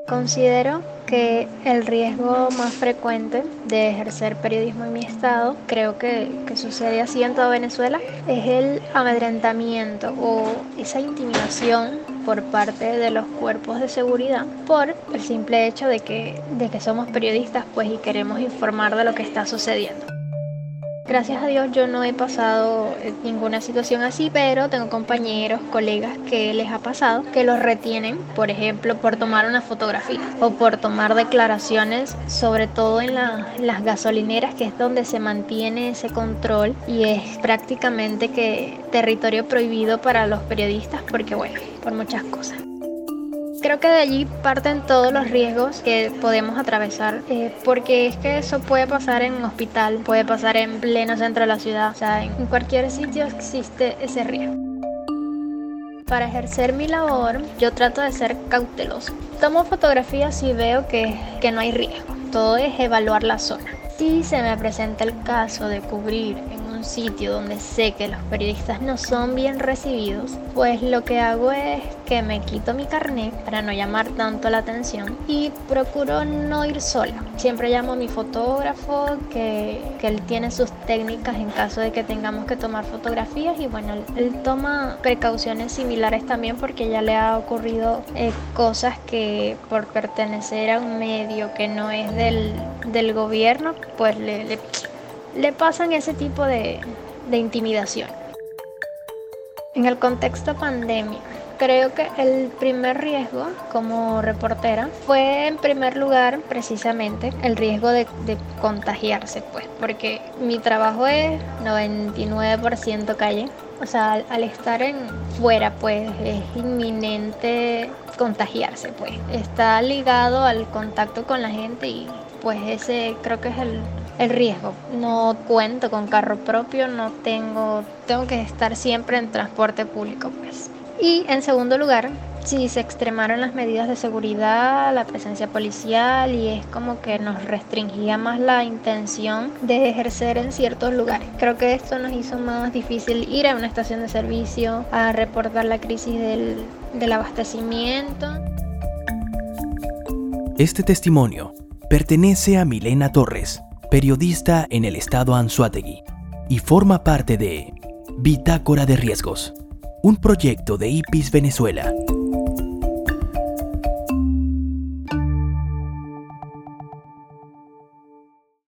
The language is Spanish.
Considero que el riesgo más frecuente de ejercer periodismo en mi estado, creo que sucede así en toda Venezuela, es el amedrentamiento o esa intimidación por parte de los cuerpos de seguridad por el simple hecho de que somos periodistas pues y queremos informar de lo que está sucediendo. Gracias a Dios yo no he pasado ninguna situación así, pero tengo compañeros, colegas que les ha pasado que los retienen, por ejemplo, por tomar una fotografía o por tomar declaraciones, sobre todo en las gasolineras, que es donde se mantiene ese control y es prácticamente que territorio prohibido para los periodistas porque, bueno, por muchas cosas. Creo que de allí parten todos los riesgos que podemos atravesar, porque es que eso puede pasar en un hospital, puede pasar en pleno centro de la ciudad, o sea, en cualquier sitio existe ese riesgo. Para ejercer mi labor, yo trato de ser cauteloso. Tomo fotografías y veo que no hay riesgo, todo es evaluar la zona. Si se me presenta el caso de cubrir en un sitio donde sé que los periodistas no son bien recibidos, pues lo que hago es que me quito mi carnet para no llamar tanto la atención y procuro no ir sola. Siempre llamo a mi fotógrafo, que él tiene sus técnicas en caso de que tengamos que tomar fotografías y bueno, él toma precauciones similares también porque ya le ha ocurrido cosas que por pertenecer a un medio que no es del gobierno, pues le pasan ese tipo de intimidación. En el contexto pandemia, creo que el primer riesgo como reportera fue en primer lugar precisamente el riesgo de contagiarse, pues, porque mi trabajo es 99% calle. O sea, al estar fuera, pues es inminente contagiarse, pues. Está ligado al contacto con la gente y pues ese creo que es el riesgo. No cuento con carro propio, tengo que estar siempre en transporte público, pues. Y en segundo lugar, si se extremaron las medidas de seguridad, la presencia policial y es como que nos restringía más la intención de ejercer en ciertos lugares. Creo que esto nos hizo más difícil ir a una estación de servicio a reportar la crisis del abastecimiento. Este testimonio pertenece a Milena Torres, periodista en el estado Anzoátegui, y forma parte de Bitácora de Riesgos, un proyecto de IPIS Venezuela.